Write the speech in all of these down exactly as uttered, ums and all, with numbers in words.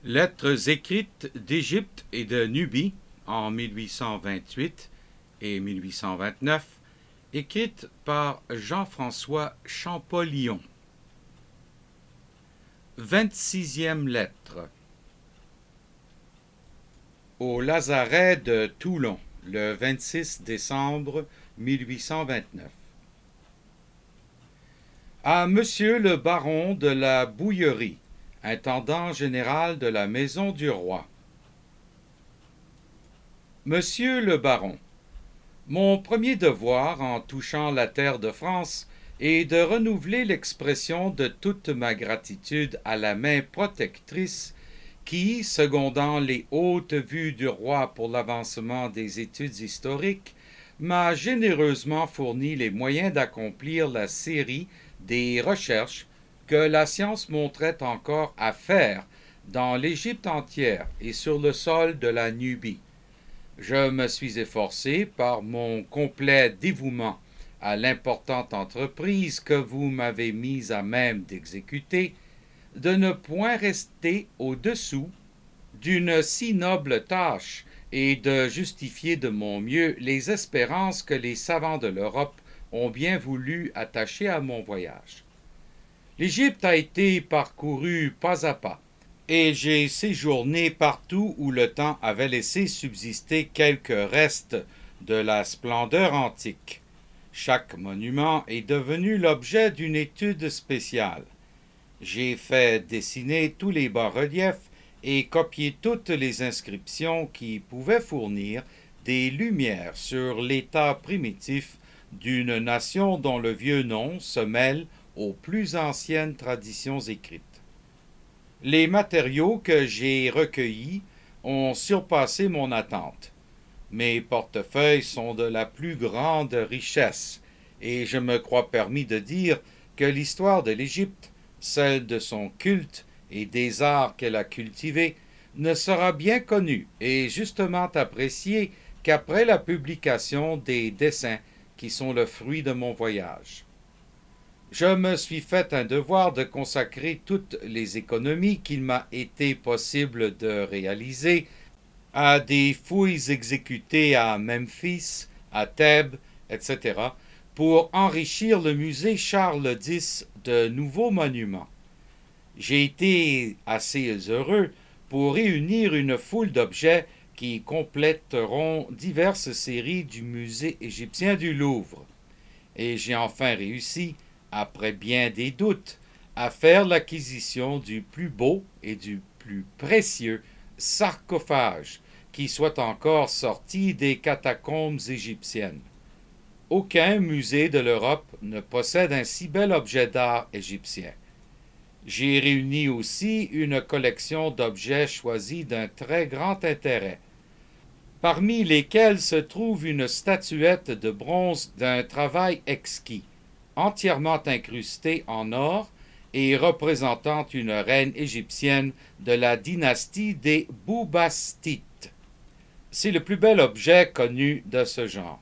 Lettres écrites d'Égypte et de Nubie en mille huit cent vingt-huit et mille huit cent vingt-neuf, écrites par Jean-François Champollion. Vingt-sixième lettre. Au lazaret de Toulon, le vingt-six décembre mille huit cent vingt-neuf. À Monsieur le baron de la Bouillerie, intendant général de la Maison du Roi. Monsieur le baron, mon premier devoir en touchant la terre de France est de renouveler l'expression de toute ma gratitude à la main protectrice qui, secondant les hautes vues du roi pour l'avancement des études historiques, m'a généreusement fourni les moyens d'accomplir la série des recherches que la science montrait encore à faire dans l'Égypte entière et sur le sol de la Nubie. Je me suis efforcé, par mon complet dévouement à l'importante entreprise que vous m'avez mise à même d'exécuter, de ne point rester au-dessous d'une si noble tâche et de justifier de mon mieux les espérances que les savants de l'Europe ont bien voulu attacher à mon voyage. L'Égypte a été parcourue pas à pas, et j'ai séjourné partout où le temps avait laissé subsister quelques restes de la splendeur antique. Chaque monument est devenu l'objet d'une étude spéciale. J'ai fait dessiner tous les bas-reliefs et copier toutes les inscriptions qui pouvaient fournir des lumières sur l'état primitif d'une nation dont le vieux nom se mêle aux plus anciennes traditions écrites. Les matériaux que j'ai recueillis ont surpassé mon attente. Mes portefeuilles sont de la plus grande richesse, et je me crois permis de dire que l'histoire de l'Égypte, celle de son culte et des arts qu'elle a cultivés, ne sera bien connue et justement appréciée qu'après la publication des dessins qui sont le fruit de mon voyage. Je me suis fait un devoir de consacrer toutes les économies qu'il m'a été possible de réaliser à des fouilles exécutées à Memphis, à Thèbes, et cetera, pour enrichir le musée Charles X de nouveaux monuments. J'ai été assez heureux pour réunir une foule d'objets qui compléteront diverses séries du musée égyptien du Louvre. Et j'ai enfin réussi, après bien des doutes, à faire l'acquisition du plus beau et du plus précieux sarcophage qui soit encore sorti des catacombes égyptiennes. Aucun musée de l'Europe ne possède un si bel objet d'art égyptien. J'ai réuni aussi une collection d'objets choisis d'un très grand intérêt, parmi lesquels se trouve une statuette de bronze d'un travail exquis, entièrement incrustée en or et représentant une reine égyptienne de la dynastie des Boubastites. C'est le plus bel objet connu de ce genre.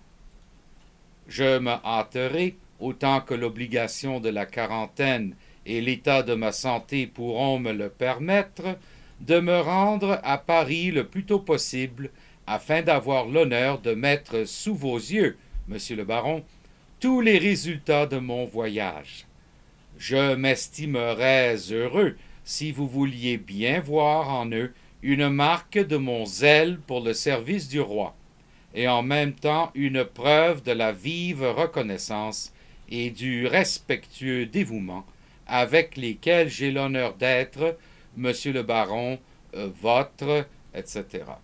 Je me hâterai, autant que l'obligation de la quarantaine et l'état de ma santé pourront me le permettre, de me rendre à Paris le plus tôt possible, afin d'avoir l'honneur de mettre sous vos yeux, monsieur le baron, tous les résultats de mon voyage. Je m'estimerais heureux si vous vouliez bien voir en eux une marque de mon zèle pour le service du roi, et en même temps une preuve de la vive reconnaissance et du respectueux dévouement avec lesquels j'ai l'honneur d'être, monsieur le baron, euh, votre, et cetera.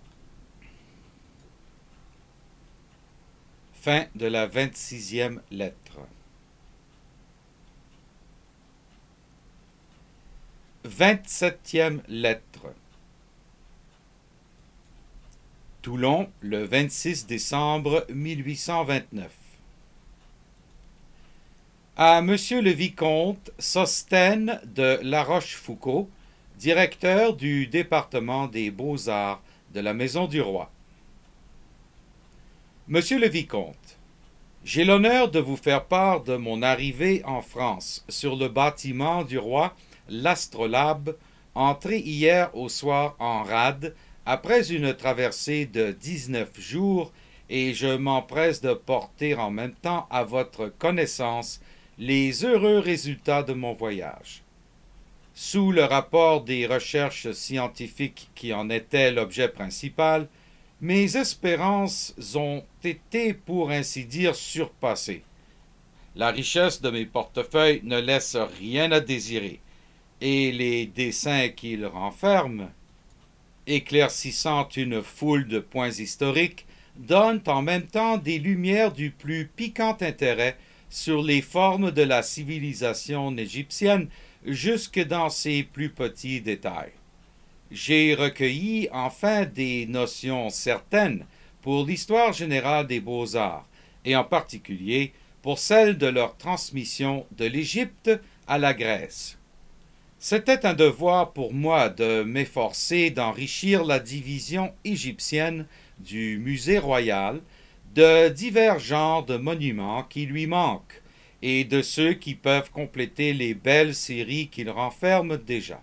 Fin de la vingt-sixième lettre. Vingt-septième lettre. Toulon, le vingt-six décembre mille huit cent vingt-neuf. À Monsieur le vicomte Sostène de La Rochefoucauld, directeur du département des Beaux-Arts de la Maison du Roi. Monsieur le vicomte, j'ai l'honneur de vous faire part de mon arrivée en France sur le bâtiment du roi, l'Astrolabe, entré hier au soir en rade après une traversée de dix-neuf jours, et je m'empresse de porter en même temps à votre connaissance les heureux résultats de mon voyage. Sous le rapport des recherches scientifiques qui en était l'objet principal, mes espérances ont été, pour ainsi dire, surpassées. La richesse de mes portefeuilles ne laisse rien à désirer, et les dessins qu'ils renferment, éclaircissant une foule de points historiques, donnent en même temps des lumières du plus piquant intérêt sur les formes de la civilisation égyptienne jusque dans ses plus petits détails. J'ai recueilli enfin des notions certaines pour l'histoire générale des beaux-arts, et en particulier pour celle de leur transmission de l'Égypte à la Grèce. C'était un devoir pour moi de m'efforcer d'enrichir la division égyptienne du musée royal de divers genres de monuments qui lui manquent et de ceux qui peuvent compléter les belles séries qu'il renferme déjà.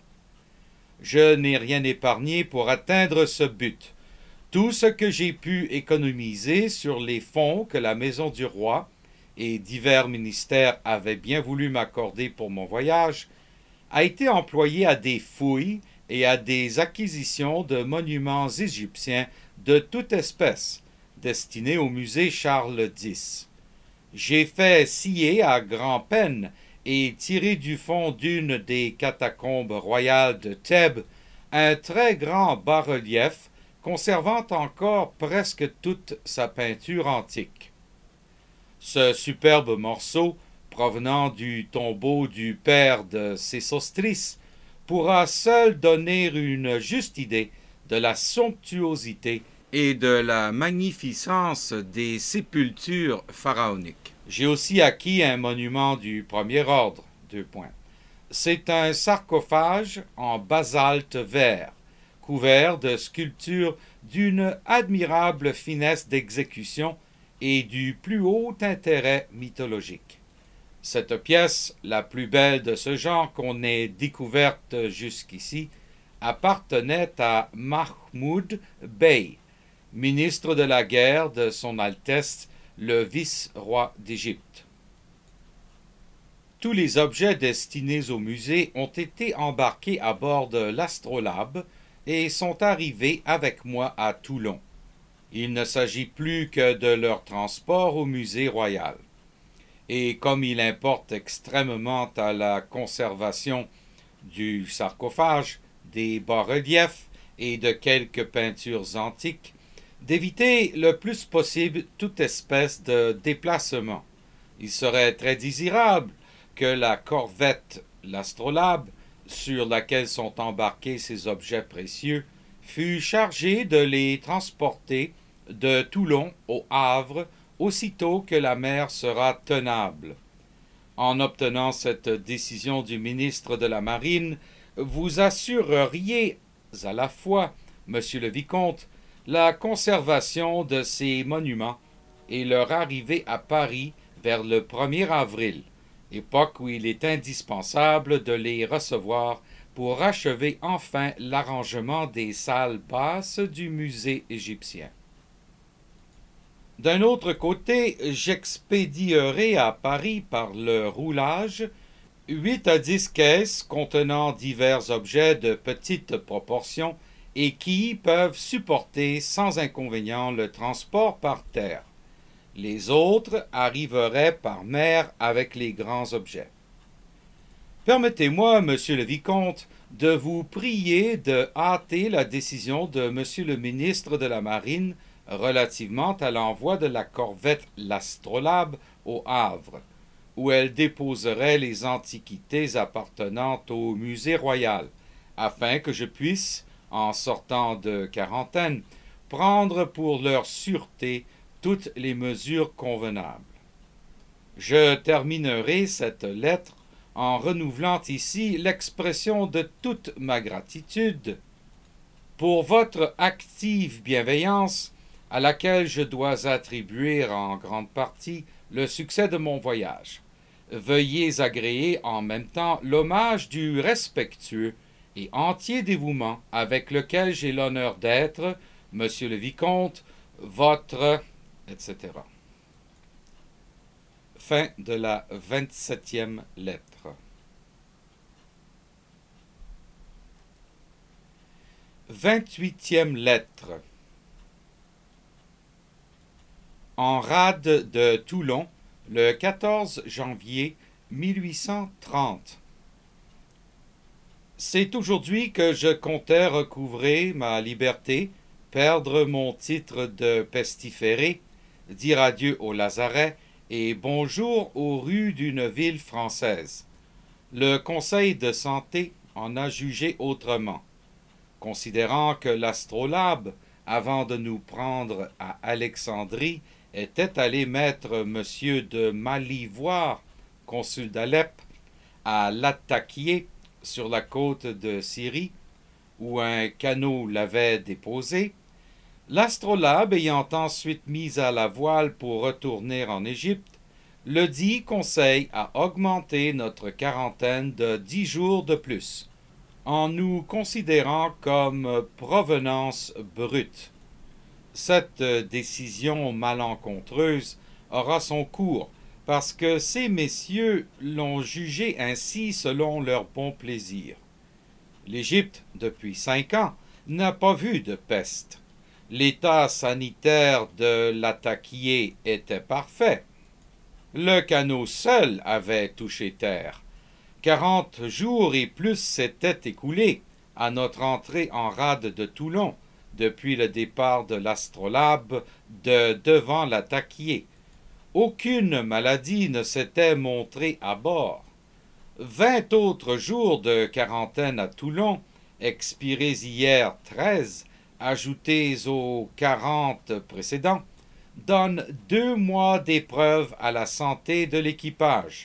Je n'ai rien épargné pour atteindre ce but. Tout ce que j'ai pu économiser sur les fonds que la Maison du Roi et divers ministères avaient bien voulu m'accorder pour mon voyage a été employé à des fouilles et à des acquisitions de monuments égyptiens de toute espèce, destinés au musée Charles X. J'ai fait scier à grand-peine et tirer du fond d'une des catacombes royales de Thèbes un très grand bas-relief conservant encore presque toute sa peinture antique. Ce superbe morceau, provenant du tombeau du père de Sésostris, pourra seul donner une juste idée de la somptuosité et de la magnificence des sépultures pharaoniques. J'ai aussi acquis un monument du premier ordre. Deux points. C'est un sarcophage en basalte vert, couvert de sculptures d'une admirable finesse d'exécution et du plus haut intérêt mythologique. Cette pièce, la plus belle de ce genre qu'on ait découverte jusqu'ici, appartenait à Mahmoud Bey, ministre de la guerre de Son Altesse le vice-roi d'Égypte. Tous les objets destinés au musée ont été embarqués à bord de l'astrolabe et sont arrivés avec moi à Toulon. Il ne s'agit plus que de leur transport au musée royal. Et comme il importe extrêmement à la conservation du sarcophage, des bas-reliefs et de quelques peintures antiques, d'éviter le plus possible toute espèce de déplacement. Il serait très désirable que la corvette, l'astrolabe, sur laquelle sont embarqués ces objets précieux, fût chargée de les transporter de Toulon au Havre aussitôt que la mer sera tenable. En obtenant cette décision du ministre de la Marine, vous assureriez à la fois, monsieur le vicomte, la conservation de ces monuments et leur arrivée à Paris vers le premier avril, époque où il est indispensable de les recevoir pour achever enfin l'arrangement des salles basses du musée égyptien. D'un autre côté, j'expédierai à Paris par le roulage huit à dix caisses contenant divers objets de petites proportions et qui peuvent supporter sans inconvénient le transport par terre. Les autres arriveraient par mer avec les grands objets. Permettez-moi, monsieur le vicomte, de vous prier de hâter la décision de monsieur le ministre de la Marine relativement à l'envoi de la corvette l'astrolabe au Havre, où elle déposerait les antiquités appartenant au musée royal, afin que je puisse, en sortant de quarantaine, prendre pour leur sûreté toutes les mesures convenables. Je terminerai cette lettre en renouvelant ici l'expression de toute ma gratitude pour votre active bienveillance, à laquelle je dois attribuer en grande partie le succès de mon voyage. Veuillez agréer en même temps l'hommage du respectueux et entier dévouement avec lequel j'ai l'honneur d'être, Monsieur le Vicomte, votre, et cetera. Fin de la vingt-septième lettre. Vingt-huitième lettre. En rade de Toulon, le quatorze janvier mille huit cent trente. C'est aujourd'hui que je comptais recouvrer ma liberté, perdre mon titre de pestiféré, dire adieu au lazaret et bonjour aux rues d'une ville française. Le Conseil de santé en a jugé autrement, considérant que l'astrolabe, avant de nous prendre à Alexandrie, était allé mettre Monsieur de Malivoire, consul d'Alep, à Latakié, sur la côte de Syrie, où un canot l'avait déposé, l'astrolabe ayant ensuite mis à la voile pour retourner en Égypte, le dit conseil a augmenté notre quarantaine de dix jours de plus, en nous considérant comme provenance brute. Cette décision malencontreuse aura son cours, parce que ces messieurs l'ont jugé ainsi selon leur bon plaisir. L'Égypte, depuis cinq ans, n'a pas vu de peste. L'état sanitaire de Latakié était parfait. Le canot seul avait touché terre. Quarante jours et plus s'étaient écoulés à notre entrée en rade de Toulon, depuis le départ de l'astrolabe de devant Latakié. Aucune maladie ne s'était montrée à bord. Vingt autres jours de quarantaine à Toulon, expirés hier treize, ajoutés aux quarante précédents, donnent deux mois d'épreuve à la santé de l'équipage.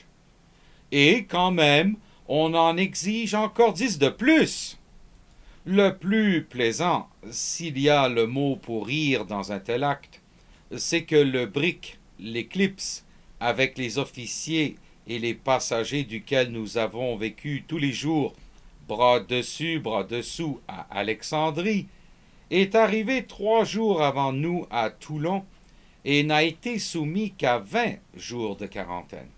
Et quand même, on en exige encore dix de plus. Le plus plaisant, s'il y a le mot pour rire dans un tel acte, c'est que le brick, l'éclipse, avec les officiers et les passagers duquel nous avons vécu tous les jours, bras dessus, bras dessous, à Alexandrie, est arrivé trois jours avant nous à Toulon et n'a été soumis qu'à vingt jours de quarantaine.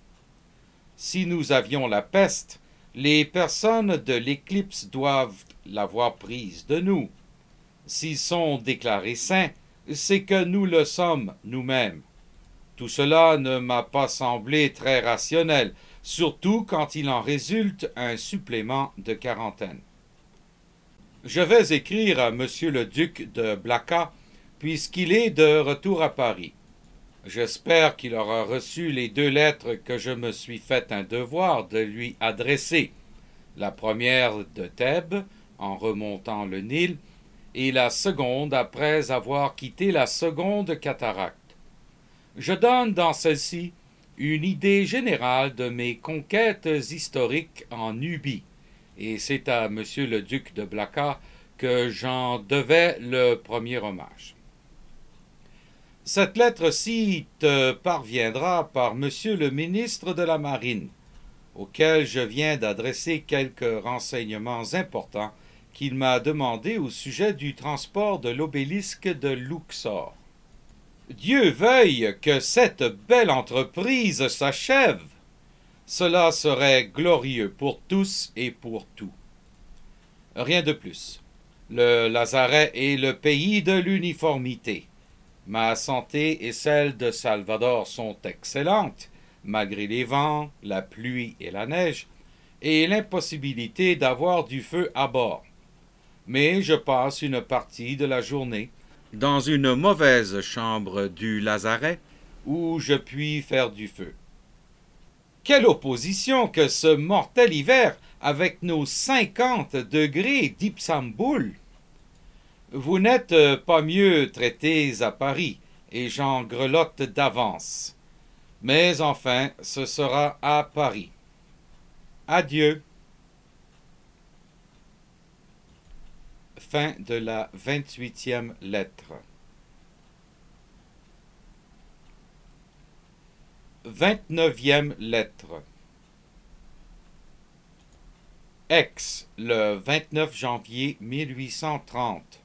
Si nous avions la peste, les personnes de l'éclipse doivent l'avoir prise de nous. S'ils sont déclarés sains, c'est que nous le sommes nous-mêmes. Tout cela ne m'a pas semblé très rationnel, surtout quand il en résulte un supplément de quarantaine. Je vais écrire à Monsieur le duc de Blacas, puisqu'il est de retour à Paris. J'espère qu'il aura reçu les deux lettres que je me suis fait un devoir de lui adresser. La première de Thèbes, en remontant le Nil, et la seconde après avoir quitté la seconde cataracte. Je donne dans celle-ci une idée générale de mes conquêtes historiques en Nubie, et c'est à Monsieur le duc de Blacas que j'en devais le premier hommage. Cette lettre-ci te parviendra par Monsieur le ministre de la Marine, auquel je viens d'adresser quelques renseignements importants qu'il m'a demandés au sujet du transport de l'obélisque de Luxor. Dieu veuille que cette belle entreprise s'achève. Cela serait glorieux pour tous et pour tout. Rien de plus. Le lazaret est le pays de l'uniformité. Ma santé et celle de Salvador sont excellentes, malgré les vents, la pluie et la neige, et l'impossibilité d'avoir du feu à bord. Mais je passe une partie de la journée dans une mauvaise chambre du lazaret où je puis faire du feu. Quelle opposition que ce mortel hiver avec nos cinquante degrés d'Ipsamboul! Vous n'êtes pas mieux traités à Paris, et j'en grelotte d'avance. Mais enfin, ce sera à Paris. Adieu. Fin de la vingt-huitième lettre. Vingt-neuvième lettre. Aix, le vingt-neuf janvier mille huit cent trente.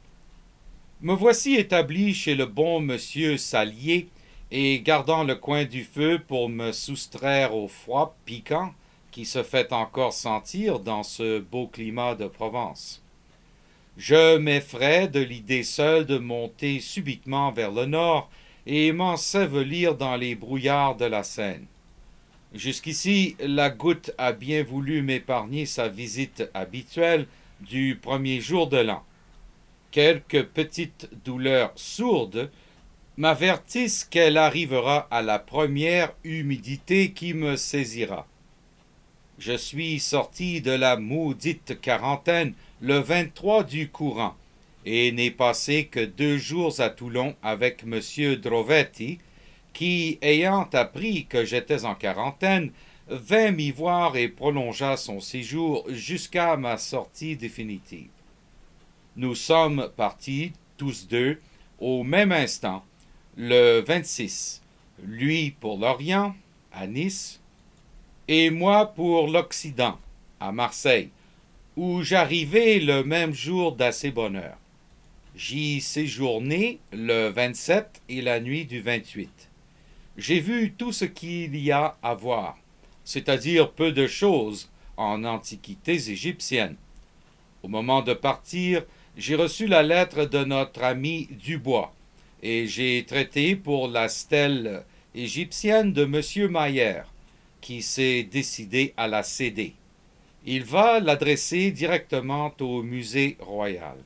Me voici établi chez le bon monsieur Salier et gardant le coin du feu pour me soustraire au froid piquant qui se fait encore sentir dans ce beau climat de Provence. Je m'effraie de l'idée seule de monter subitement vers le nord et m'ensevelir dans les brouillards de la Seine. Jusqu'ici, la goutte a bien voulu m'épargner sa visite habituelle du premier jour de l'an. Quelques petites douleurs sourdes m'avertissent qu'elle arrivera à la première humidité qui me saisira. Je suis sorti de la maudite quarantaine le vingt-trois du courant et n'ai passé que deux jours à Toulon avec M. Drovetti, qui, ayant appris que j'étais en quarantaine, vint m'y voir et prolongea son séjour jusqu'à ma sortie définitive. Nous sommes partis, tous deux, au même instant, le vingt-six, lui pour l'Orient, à Nice, et moi pour l'Occident, à Marseille, où j'arrivai le même jour d'assez bonne heure. J'y séjournai le vingt-sept et la nuit du vingt-huit. J'ai vu tout ce qu'il y a à voir, c'est-à-dire peu de choses en antiquités égyptiennes. Au moment de partir, j'ai reçu la lettre de notre ami Dubois, et j'ai traité pour la stèle égyptienne de M. Mayer, qui s'est décidé à la céder. Il va l'adresser directement au musée royal.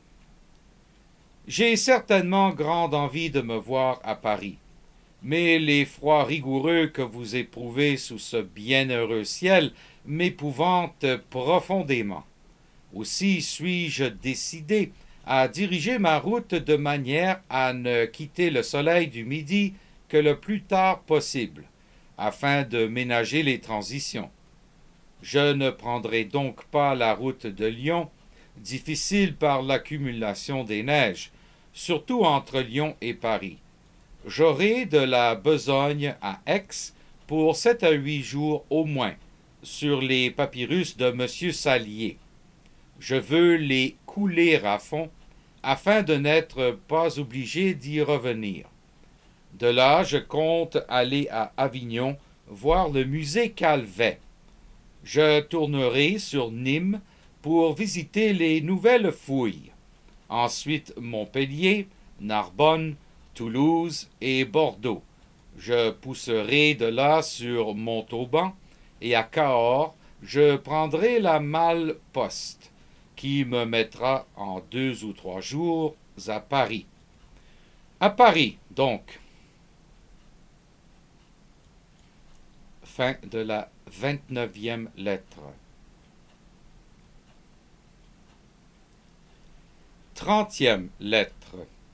J'ai certainement grande envie de me voir à Paris, mais les froids rigoureux que vous éprouvez sous ce bienheureux ciel m'épouvantent profondément. Aussi suis-je décidé à diriger ma route de manière à ne quitter le soleil du midi que le plus tard possible, afin de ménager les transitions. Je ne prendrai donc pas la route de Lyon, difficile par l'accumulation des neiges, surtout entre Lyon et Paris. J'aurai de la besogne à Aix pour sept à huit jours au moins, sur les papyrus de M. Salier. Je veux les couler à fond, afin de n'être pas obligé d'y revenir. De là, je compte aller à Avignon voir le musée Calvet. Je tournerai sur Nîmes pour visiter les nouvelles fouilles. Ensuite Montpellier, Narbonne, Toulouse et Bordeaux. Je pousserai de là sur Montauban et à Cahors, je prendrai la malle-poste qui me mettra en deux ou trois jours à Paris. À Paris, donc. Fin de la vingt-neuvième lettre. Trentième lettre.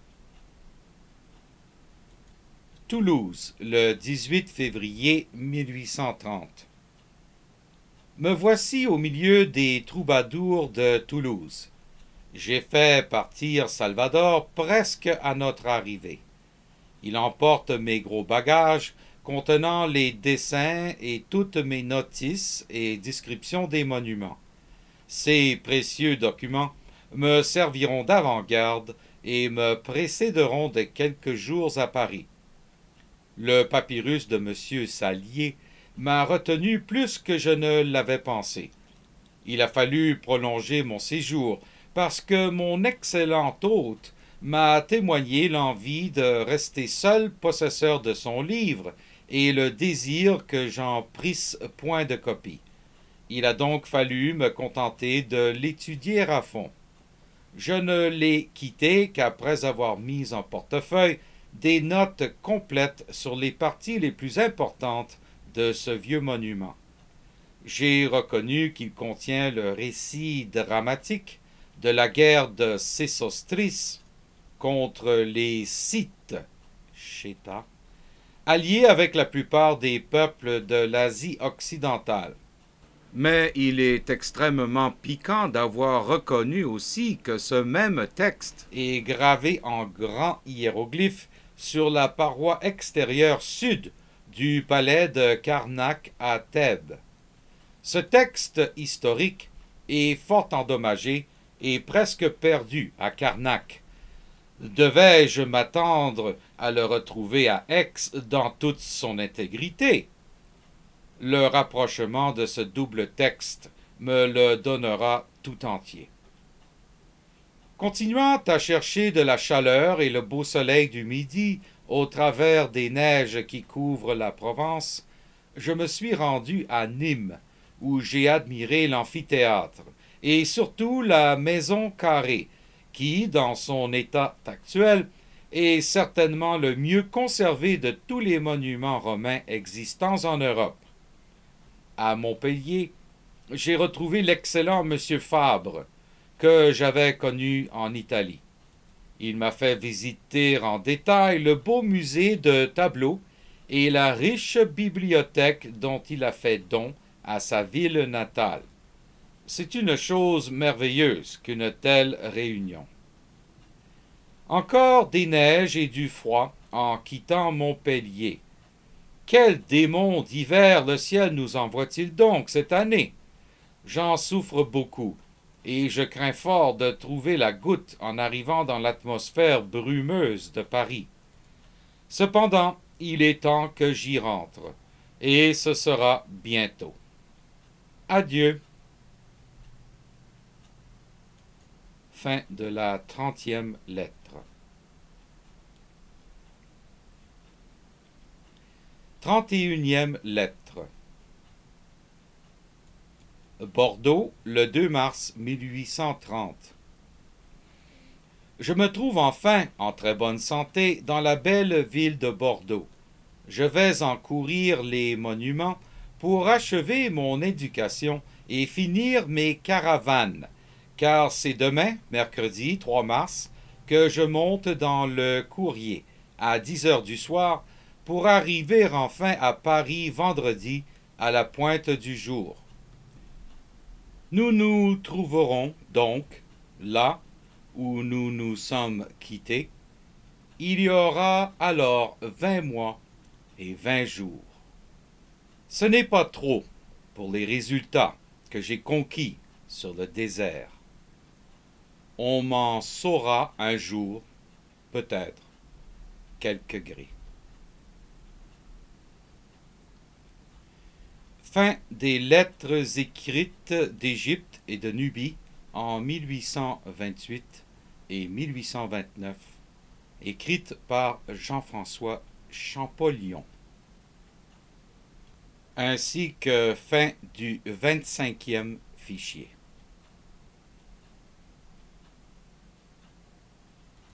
Toulouse, le dix-huit février mille huit cent trente. Me voici au milieu des troubadours de Toulouse. J'ai fait partir Salvador presque à notre arrivée. Il emporte mes gros bagages contenant les dessins et toutes mes notices et descriptions des monuments. Ces précieux documents me serviront d'avant-garde et me précéderont de quelques jours à Paris. Le papyrus de M. Salier m'a retenu plus que je ne l'avais pensé. Il a fallu prolonger mon séjour parce que mon excellent hôte m'a témoigné l'envie de rester seul possesseur de son livre et le désir que j'en prisse point de copie. Il a donc fallu me contenter de l'étudier à fond. Je ne l'ai quitté qu'après avoir mis en portefeuille des notes complètes sur les parties les plus importantes de ce vieux monument. J'ai reconnu qu'il contient le récit dramatique de la guerre de Sésostris contre les Scythes, Chéta, alliés avec la plupart des peuples de l'Asie occidentale. Mais il est extrêmement piquant d'avoir reconnu aussi que ce même texte est gravé en grands hiéroglyphes sur la paroi extérieure sud du palais de Karnak à Thèbes. Ce texte historique et fort endommagé et presque perdu à Karnak. Devais-je m'attendre à le retrouver à Aix dans toute son intégrité? Le rapprochement de ce double texte me le donnera tout entier. Continuant à chercher de la chaleur et le beau soleil du midi au travers des neiges qui couvrent la Provence, je me suis rendu à Nîmes, où j'ai admiré l'amphithéâtre et surtout la maison carrée, qui, dans son état actuel, est certainement le mieux conservé de tous les monuments romains existants en Europe. À Montpellier, j'ai retrouvé l'excellent monsieur Fabre, que j'avais connu en Italie. Il m'a fait visiter en détail le beau musée de tableaux et la riche bibliothèque dont il a fait don à sa ville natale. C'est une chose merveilleuse qu'une telle réunion. Encore des neiges et du froid en quittant Montpellier. Quel démon d'hiver le ciel nous envoie-t-il donc cette année? J'en souffre beaucoup, et je crains fort de trouver la goutte en arrivant dans l'atmosphère brumeuse de Paris. Cependant, il est temps que j'y rentre, et ce sera bientôt. Adieu. Fin de la trentième lettre. Trente et unième lettre. Bordeaux, le deux mars mille huit cent trente. Je me trouve enfin en très bonne santé dans la belle ville de Bordeaux. Je vais en courir les monuments pour achever mon éducation et finir mes caravanes, car c'est demain, mercredi trois mars, que je monte dans le courrier à dix heures du soir pour arriver enfin à Paris vendredi à la pointe du jour. Nous nous trouverons donc là où nous nous sommes quittés. Il y aura alors vingt mois et vingt jours. Ce n'est pas trop pour les résultats que j'ai conquis sur le désert. On m'en saura un jour, peut-être, quelques gré. Fin des lettres écrites d'Égypte et de Nubie en mille huit cent vingt-huit et mille huit cent vingt-neuf, écrites par Jean-François Champollion, ainsi que fin du vingt-cinquième fichier.